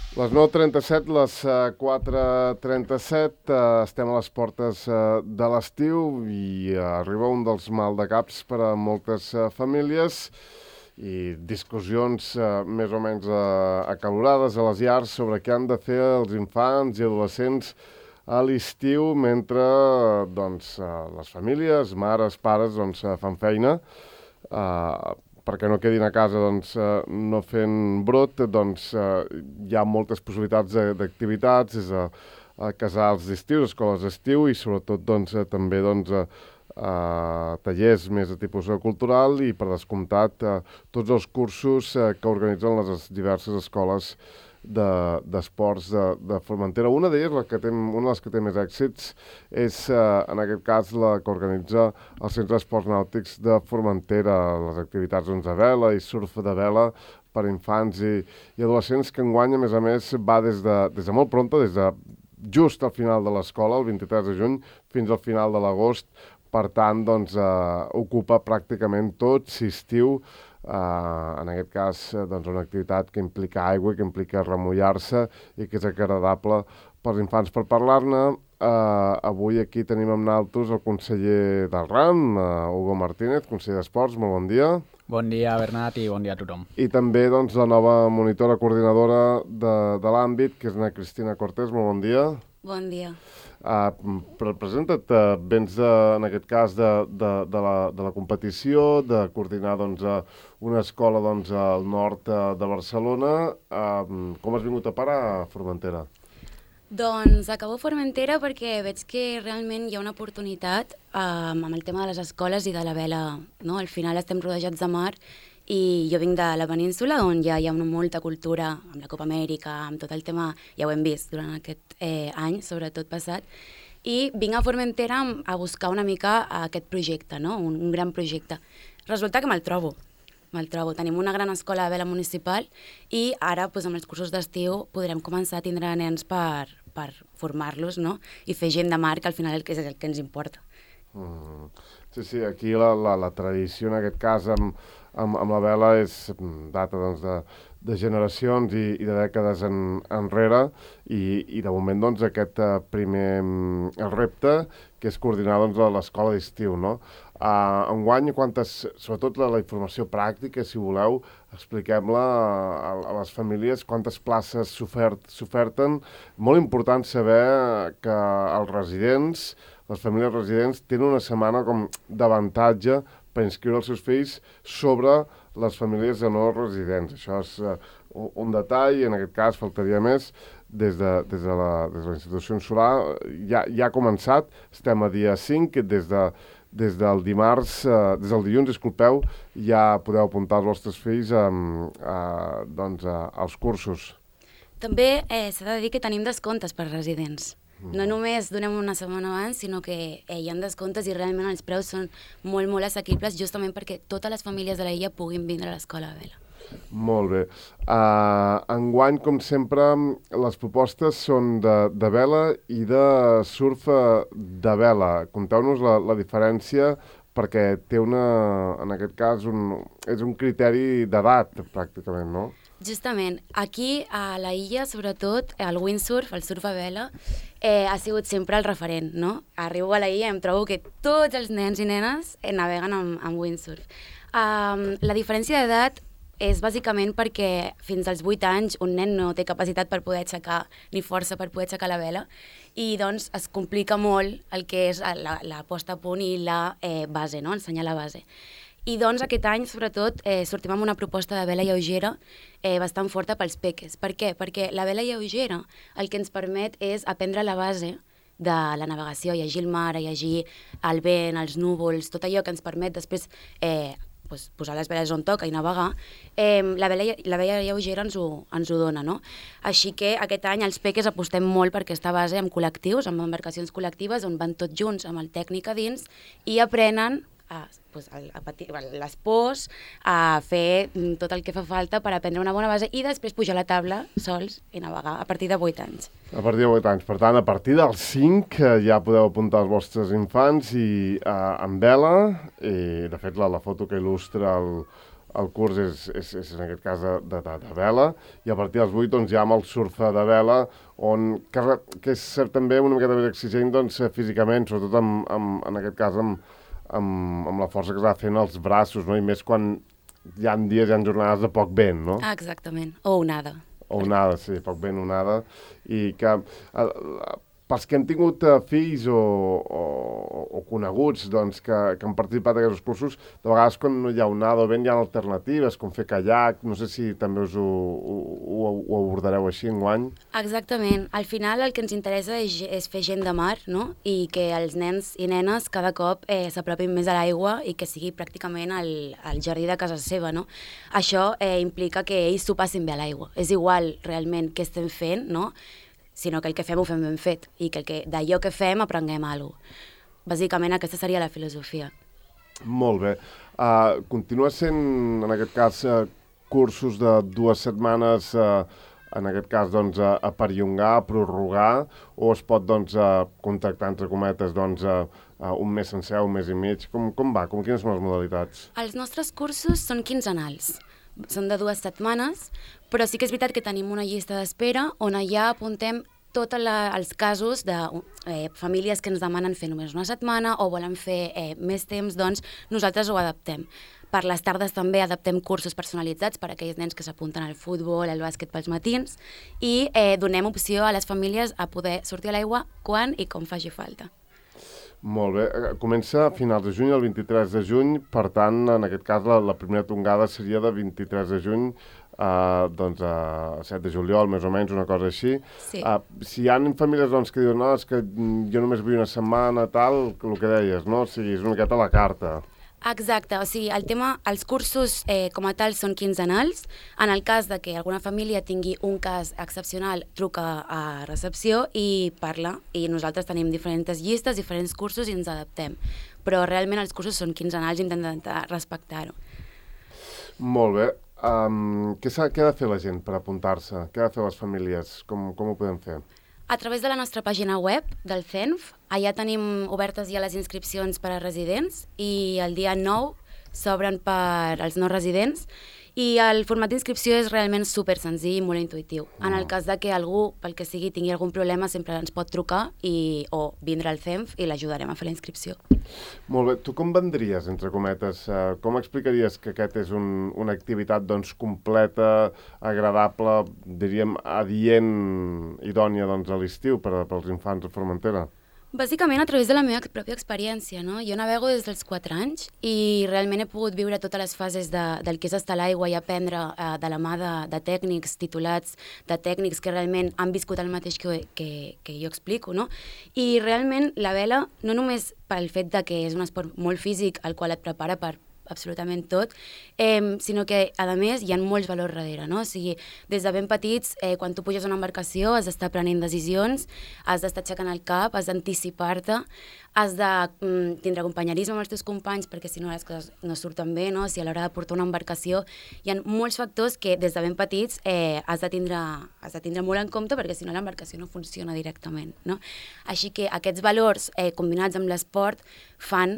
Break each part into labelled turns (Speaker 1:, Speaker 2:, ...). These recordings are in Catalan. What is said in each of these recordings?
Speaker 1: Les 9:37, les 4:37, estem a les portes de l'estiu i arriba un dels maldecaps per a moltes famílies i discussions més o menys acalorades a les llars sobre què han de fer els infants i adolescents a l'estiu mentre les famílies, mares, pares, fan feina perquè no quedin a casa no fent brot, hi ha moltes possibilitats d'activitats, des a casals d'estiu, escoles d'estiu i sobretot també tallers més de tipus cultural i, per descomptat, tots els cursos que organitzen les diverses escoles d'esports de Formentera. Una d'elles, una de les que té més èxits, és en aquest cas la que organitza el Centre d'Esports Nàutics de Formentera, les activitats de vela i surf de vela per infants i adolescents, que enguany, a més, va des de molt pronta, des de just al final de l'escola, el 23 de juny, fins al final de l'agost. Per tant, ocupa pràcticament tot l'estiu, en aquest cas una activitat que implica aigua, que implica remullar-se i que és agradable pels infants. Per parlar-ne, avui aquí tenim amb naltros el conseller del RAM, Hugo Martínez, conseller d'Esports. Molt bon dia.
Speaker 2: Bon dia, Bernat, i bon dia a tothom.
Speaker 1: I també la nova monitora coordinadora de l'àmbit, que és na Cristina Cortés. Molt bon dia.
Speaker 3: Bon dia.
Speaker 1: Presenta't, vens en aquest cas de la competició, de coordinar una escola al nord de Barcelona. Com has vingut a parar a Formentera?
Speaker 3: Doncs acabo a Formentera perquè veig que realment hi ha una oportunitat amb el tema de les escoles i de la vela, no? Al final estem rodejats de mar i jo vinc de la península, on ja hi ha molta cultura amb la Copa Amèrica, amb tot el tema, ja ho hem vist durant aquest any, sobretot passat, i vinc a Formentera a buscar una mica aquest projecte, no? Un gran projecte. Resulta que me'l trobo. Tenim una gran escola de vela municipal i ara, amb els cursos d'estiu, podrem començar a tindre nens per formar-los, no? I fer gent de mar, que al final és el que ens importa.
Speaker 1: Sí, aquí la tradició, en aquest cas, amb la vela data de generacions i de dècades enrere i de moment aquest primer repte, que és coordinar l'escola d'estiu, no? Enguany, sobretot la informació pràctica, si voleu, expliquem-la a les famílies, quantes places s'oferten. Molt important saber que els residents, les famílies residents, tenen una setmana com d'avantatge per inscriure els seus fills sobre les famílies de no residents. Això és un detall, en aquest cas faltaria més, des de la institució insular. Ja ha començat, estem a dia 5, des del dilluns, ja podeu apuntar els vostres fills als cursos.
Speaker 3: També s'ha de dir que tenim descomptes per residents. No només donem una setmana abans, sinó que hi ha descomptes i realment els preus són molt, molt assequibles, justament perquè totes les famílies de l'illa puguin vindre a l'escola de vela.
Speaker 1: Molt bé. Enguany, com sempre, les propostes són de vela i de surf de vela. Conteu-nos la diferència, perquè té en aquest cas, és un criteri d'edat, pràcticament, no?
Speaker 3: Justament, aquí a la illa, sobretot, el windsurf, el surf a vela, ha sigut sempre el referent, no? Arribo a la illa i em trobo que tots els nens i nenes naveguen amb windsurf. La diferència d'edat és bàsicament perquè fins als 8 anys un nen no té capacitat per poder aixecar, ni força per poder aixecar la vela, i doncs es complica molt el que és la posta a punt i la base, no? Ensenyar la base. I doncs aquest any, sobretot, sortim amb una proposta de vela lleugera bastant forta pels peques. Per què? Perquè la vela lleugera el que ens permet és aprendre la base de la navegació, llegir el mar, llegir el vent, els núvols, tot allò que ens permet després posar les veles on toca i navegar. La vela lleugera ens ho dona, no? Així que aquest any els peques apostem molt per aquesta base amb col·lectius, amb embarcacions col·lectives, on van tots junts amb el tècnic a dins i aprenen les pors, a fer tot el que fa falta per aprendre una bona base i després pujar a la taula sols i navegar a partir de 8 anys.
Speaker 1: A partir de 8 anys. Per tant, a partir dels 5 ja podeu apuntar els vostres infants en vela. I, de fet, la foto que il·lustra el curs és en aquest cas de vela, i a partir dels 8 doncs, ja amb el surf de vela, que és també una miqueta més exigent doncs, físicament, sobretot en aquest cas amb la força que s'ha fent els braços, no? I més quan hi ha dies, hi ha jornades de poc vent, no?
Speaker 3: Exactament, o onada.
Speaker 1: O onada, sí, poc vent, onada, i que pels que hem tingut fills o coneguts doncs, que han participat en aquests cursos, de vegades quan no hi ha onada o vent hi ha alternatives, com fer kayak, no sé si també us ho abordareu així enguany.
Speaker 3: Exactament. Al final el que ens interessa és fer gent de mar, no? I que els nens i nenes cada cop s'apropin més a l'aigua i que sigui pràcticament el jardí de casa seva, no? Això implica que ells s'ho passin bé a l'aigua. És igual realment què estem fent, no? Sinó que el que fem ho fem ben fet i que d'allò que fem aprenguem alguna cosa. Bàsicament aquesta seria la filosofia.
Speaker 1: Molt bé. Continua sent, en aquest cas, cursos de 2 setmanes, en aquest cas, doncs, a perllongar, a prorrogar, o es pot, doncs, contractar, entre cometes, doncs, un mes sencer, un mes i mig? Com va? Quines són les modalitats?
Speaker 3: Els nostres cursos són quinzenals. Són de 2 setmanes, però sí que és veritat que tenim una llista d'espera on allà apuntem tots els casos de famílies que ens demanen fer només una setmana o volen fer més temps, doncs nosaltres ho adaptem. Per les tardes també adaptem cursos personalitzats per a aquells nens que s'apunten al futbol, al bàsquet pels matins, i donem opció a les famílies a poder sortir a l'aigua quan i com faci falta.
Speaker 1: Molt bé. Comença a finals de juny, el 23 de juny, per tant, en aquest cas, la primera tongada seria de 23 de juny, doncs a 7 de juliol, més o menys, una cosa així.
Speaker 3: Sí.
Speaker 1: Si hi ha famílies doncs, que diuen no, és que jo només vull una setmana, tal, el que deies, no? O sigui, és una miqueta a la carta.
Speaker 3: Exacte, o sigui, els cursos com a tal són quinzenals. En el cas de que alguna família tingui un cas excepcional, truca a recepció i parla, i nosaltres tenim diferents llistes, diferents cursos i ens adaptem. Però realment els cursos són quinzenals i hem d'intentar respectar-ho.
Speaker 1: Molt bé. Què ha de fer la gent per apuntar-se? Què ha de fer les famílies? Com ho podem fer?
Speaker 3: A través de la nostra pàgina web del CENF, allà tenim obertes ja les inscripcions per a residents i el dia 9 s'obren per als no residents i el format d'inscripció és realment super senzill i molt intuïtiu. En el cas de que algú, pel que sigui, tingui algun problema, sempre ens pot trucar o vindre al CENF i l'ajudarem a fer la inscripció.
Speaker 1: Molt bé. Tu com vendries, entre cometes? Com explicaries que aquest és una activitat doncs, completa, agradable, diríem, adient, idònia doncs, a l'estiu pels infants de Formentera?
Speaker 3: Bàsicament a través de la meva pròpia experiència, no? Jo navego des dels 4 anys i realment he pogut viure totes les fases del que és estar a l'aigua i aprendre de la mà de tècnics titulats, de tècnics que realment han viscut el mateix que jo explico, no? I realment la vela, no només pel fet de que és un esport molt físic al qual et prepara per absolutament tot, sinó que, a més, hi ha molts valors darrere, no? O sigui, des de ben petits, quan tu puges a una embarcació, has d'estar prenent decisions, has d'estar aixecant el cap, has d'anticipar-te, has de tindre companyerisme amb els teus companys, perquè si no les coses no surten bé, no? Si a l'hora de portar una embarcació hi ha molts factors que des de ben petits has de tindre molt en compte, perquè si no l'embarcació no funciona directament, no? Així que aquests valors combinats amb l'esport fan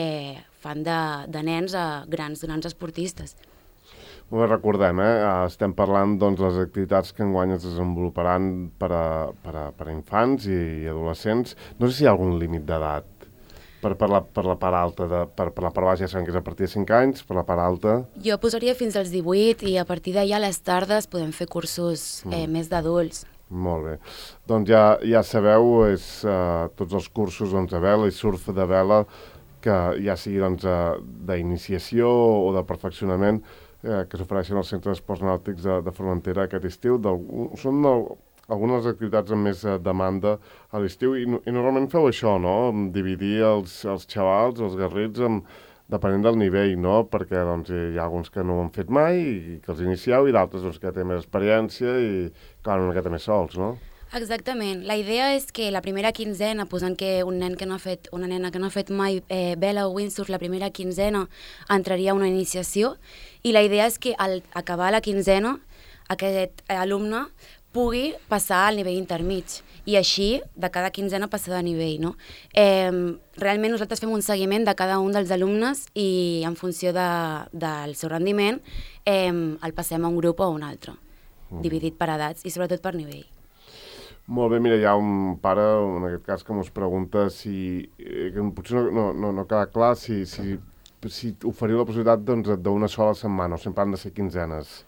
Speaker 3: de nens a grans esportistes.
Speaker 1: Molt bé, recordem, estem parlant de les activitats que enguany es desenvoluparan per a infants i adolescents. No sé si hi ha algun límit d'edat per la part alta, per la part baixa ja sabem que és a partir de 5 anys, per la part alta...
Speaker 3: Jo posaria fins als 18 i a partir d'allà a les tardes podem fer cursos més d'adults.
Speaker 1: Molt bé. Doncs ja sabeu, tots els cursos de vela i surf de vela, que ja sigui d'iniciació o de perfeccionament que s'ofereixen als centres d'esports nàutics de Formentera aquest estiu. Són algunes activitats amb més demanda a l'estiu i normalment feu això, no? Dividir els xavals, els garrits, depenent del nivell, no? Perquè hi ha alguns que no ho han fet mai i que els inicieu i d'altres que tenen més experiència i que van una miqueta més sols, no?
Speaker 3: Exactament. La idea és que la primera quinzena, posant que una nena que no ha fet mai vela o windsurf, la primera quinzena entraria una iniciació i la idea és que al acabar la quinzena aquest alumne pugui passar al nivell intermig i així de cada quinzena passar de nivell, no? Realment nosaltres fem un seguiment de cada un dels alumnes i en funció del seu rendiment el passem a un grup o a un altre, dividit per edats i sobretot per nivell.
Speaker 1: Molt bé, mira, hi ha un pare, en aquest cas, que mos pregunta si, que potser no queda clar, si oferiu la possibilitat d'una sola setmana, o sempre han de ser quinzenes.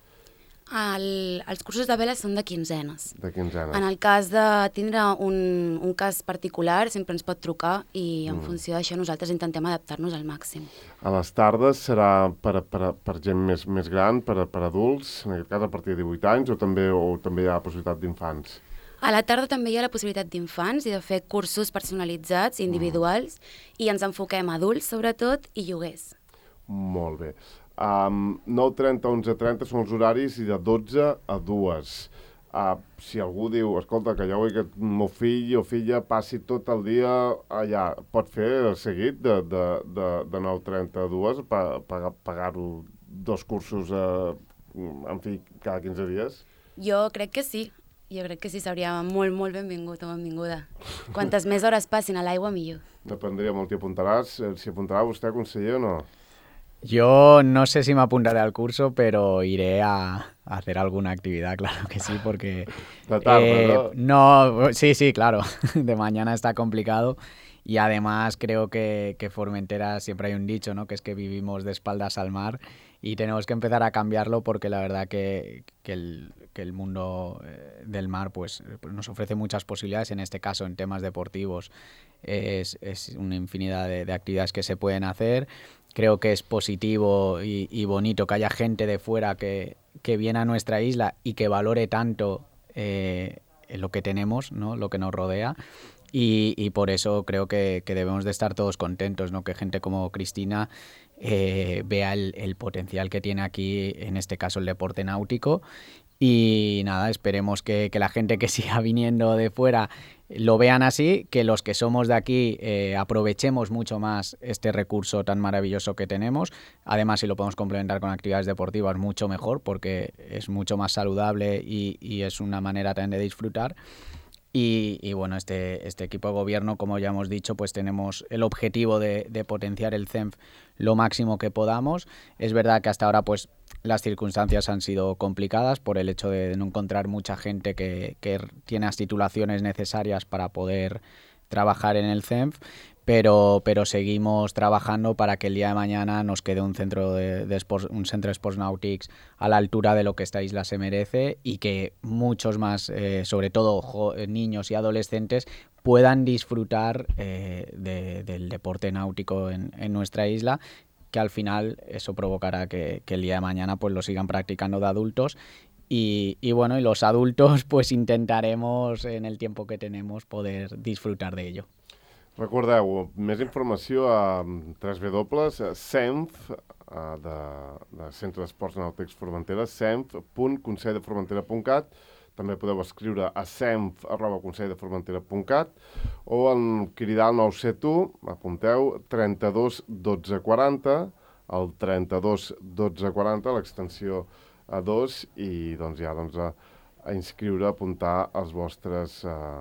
Speaker 3: Els cursos de vela són de quinzenes.
Speaker 1: De quinzenes.
Speaker 3: En el cas de tindre un cas particular, sempre ens pot trucar i en funció d'això nosaltres intentem adaptar-nos al màxim.
Speaker 1: A les tardes serà per gent més gran, per adults, en aquest cas a partir de 18 anys, o també hi ha la possibilitat d'infants?
Speaker 3: A la tarda també hi ha la possibilitat d'infants i de fer cursos personalitzats, individuals, i ens enfoquem a adults, sobretot, i lloguers.
Speaker 1: Molt bé. 9:30 a 11:30 són els horaris i de 12 a 2. Si algú diu, escolta, que jo vull que el meu fill o filla passi tot el dia allà, pot fer el seguit de 9:30 a 2, pagar-ho 2 cursos, en fi, cada 15 dies?
Speaker 3: Jo crec que sí. Jo crec que sí, seria molt, molt benvingut o benvinguda. Quantes més hores passin a l'aigua, millor.
Speaker 1: Dependria molt. T'hi apuntaràs? ¿Si apuntarà vostè, conseller, o no?
Speaker 2: Yo no sé si me apuntaré al curso, pero iré a hacer alguna actividad, claro que sí, porque...
Speaker 1: La tarde, ¿no?
Speaker 2: No, sí, claro, de mañana está complicado y además creo que Formentera siempre hay un dicho, ¿no? Que es que vivimos de espaldas al mar y tenemos que empezar a cambiarlo porque la verdad que el mundo del mar pues nos ofrece muchas posibilidades, en este caso en temas deportivos es una infinidad de actividades que se pueden hacer. Creo que es positivo y bonito que haya gente de fuera que viene a nuestra isla y que valore tanto lo que tenemos, ¿no? Lo que nos rodea. Y por eso creo que debemos de estar todos contentos, ¿no? Que gente como Cristina vea el potencial que tiene aquí, en este caso el deporte náutico. Y nada, esperemos que la gente que siga viniendo de fuera lo vean así, que los que somos de aquí aprovechemos mucho más este recurso tan maravilloso que tenemos. Además, si lo podemos complementar con actividades deportivas, mucho mejor, porque es mucho más saludable y es una manera también de disfrutar. Y bueno, este equipo de gobierno, como ya hemos dicho, pues tenemos el objetivo de potenciar el CENF lo máximo que podamos. Es verdad que hasta ahora pues las circunstancias han sido complicadas por el hecho de no encontrar mucha gente que tiene las titulaciones necesarias para poder trabajar en el CENF, pero seguimos trabajando para que el día de mañana nos quede un centro de Sports Nautics a la altura de lo que esta isla se merece y que muchos más, sobre todo niños y adolescentes, puedan disfrutar del deporte náutico en nuestra isla, que al final eso provocará que el día de mañana pues lo sigan practicando de adultos. Y bueno, y los adultos pues intentaremos en el tiempo que tenemos poder disfrutar de ello.
Speaker 1: Recordeu, més informació a www.cenf, de Centre d'Esports Nàutics Formentera, cenf.conselldefformentera.cat. També podeu escriure a cenf@conselldefformentera.cat o cridar al 971, apunteu, 32 12 40, el 32 12 40, l'extensió a 2, i doncs ja a inscriure, a apuntar els vostres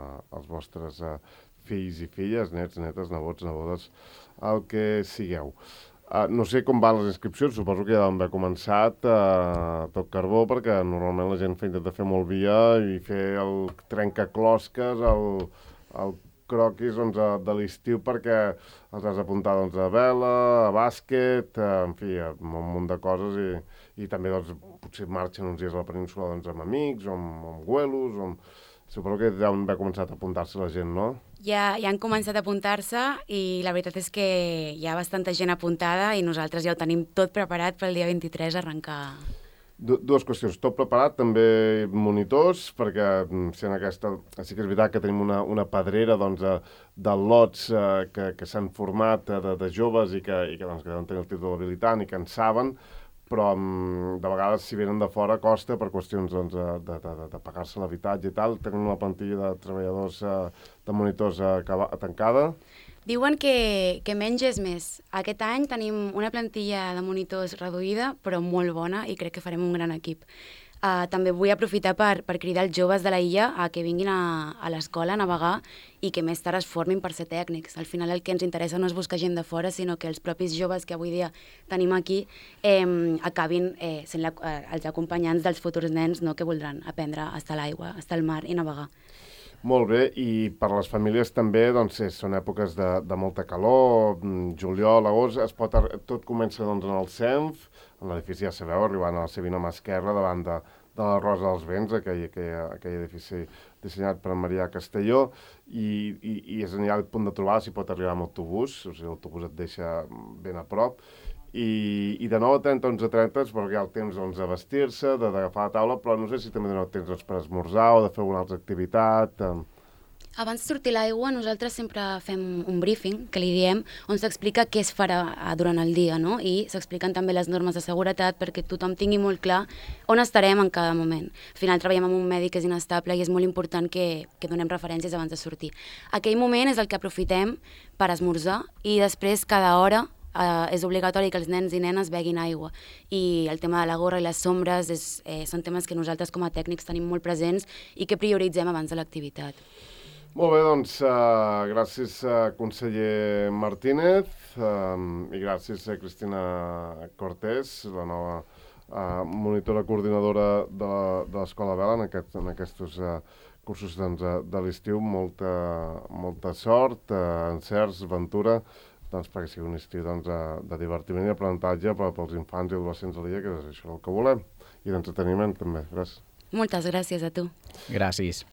Speaker 1: fills i filles, nets, netes, nebots, nebodes, el que sigueu. No sé com van les inscripcions, suposo que ja van haver començat tot carbó, perquè normalment la gent intenta fer molt via i fer el trencaclosques, el croquis de l'estiu, perquè els has d'apuntar a vela, a bàsquet, en fi, a un munt de coses, i també potser marxen uns dies a la península amb amics, o amb güelos, suposo que ja han començat a apuntar-se la gent, no?
Speaker 3: Ja han començat a apuntar-se i la veritat és que hi ha bastanta gent apuntada i nosaltres ja ho tenim tot preparat pel dia 23 a arrencar.
Speaker 1: Dues qüestions. Tot preparat, també monitors, perquè sí que és veritat que tenim una pedrera de lots que s'han format de joves i que deuen tenir el títol habilitant i que en saben, però de vegades si venen de fora costa per qüestions de pagar-se l'habitatge i tal. Tenim una plantilla de treballadors, de monitors tancada.
Speaker 3: Diuen que menys és més. Aquest any tenim una plantilla de monitors reduïda, però molt bona, i crec que farem un gran equip. També vull aprofitar per cridar els joves de la illa a que vinguin a l'escola a navegar i que més tard es formin per ser tècnics. Al final el que ens interessa no és buscar gent de fora, sinó que els propis joves que avui dia tenim aquí acabin sent els acompanyants dels futurs nens, no?, que voldran aprendre a estar a l'aigua, a estar al mar i navegar.
Speaker 1: Molt bé, i per les famílies també, doncs, són èpoques de molta calor, juliol, agost, tot comença doncs, en el CENF, en l'edifici, ja sabeu, arribant a la Sabina Esquerra, davant de la Rosa dels Vents, aquell edifici dissenyat per Marià Castelló, i és allà el punt de trobada, s'hi pot arribar amb autobús, o sigui, l'autobús et deixa ben a prop, i de 9 a 30, 11 a 30, perquè hi ha el temps doncs, de vestir-se, d'agafar la taula, però no sé si també doneu temps doncs, per esmorzar o de fer alguna altra activitat.
Speaker 3: Abans de sortir a l'aigua, nosaltres sempre fem un briefing, que li diem, on s'explica què es farà durant el dia, no? I s'expliquen també les normes de seguretat perquè tothom tingui molt clar on estarem en cada moment. Al final treballem amb un medi que és inestable i és molt important que donem referències abans de sortir. Aquell moment és el que aprofitem per esmorzar i després cada hora és obligatori que els nens i nenes beguin aigua, i el tema de la gorra i les sombres són temes que nosaltres com a tècnics tenim molt presents i que prioritzem abans de l'activitat.
Speaker 1: Molt bé, doncs, gràcies conseller Martínez i gràcies a Cristina Cortés, la nova monitora coordinadora de l'Escola Vela en aquests cursos doncs, de l'estiu. Molta sort, encerts, aventura, doncs, perquè sigui un estiu doncs, de divertiment i aprenentatge pels infants i adolescents de l'illa, que és això el que volem, i d'entreteniment també. Gràcies.
Speaker 3: Moltes gràcies a tu.
Speaker 2: Gràcies.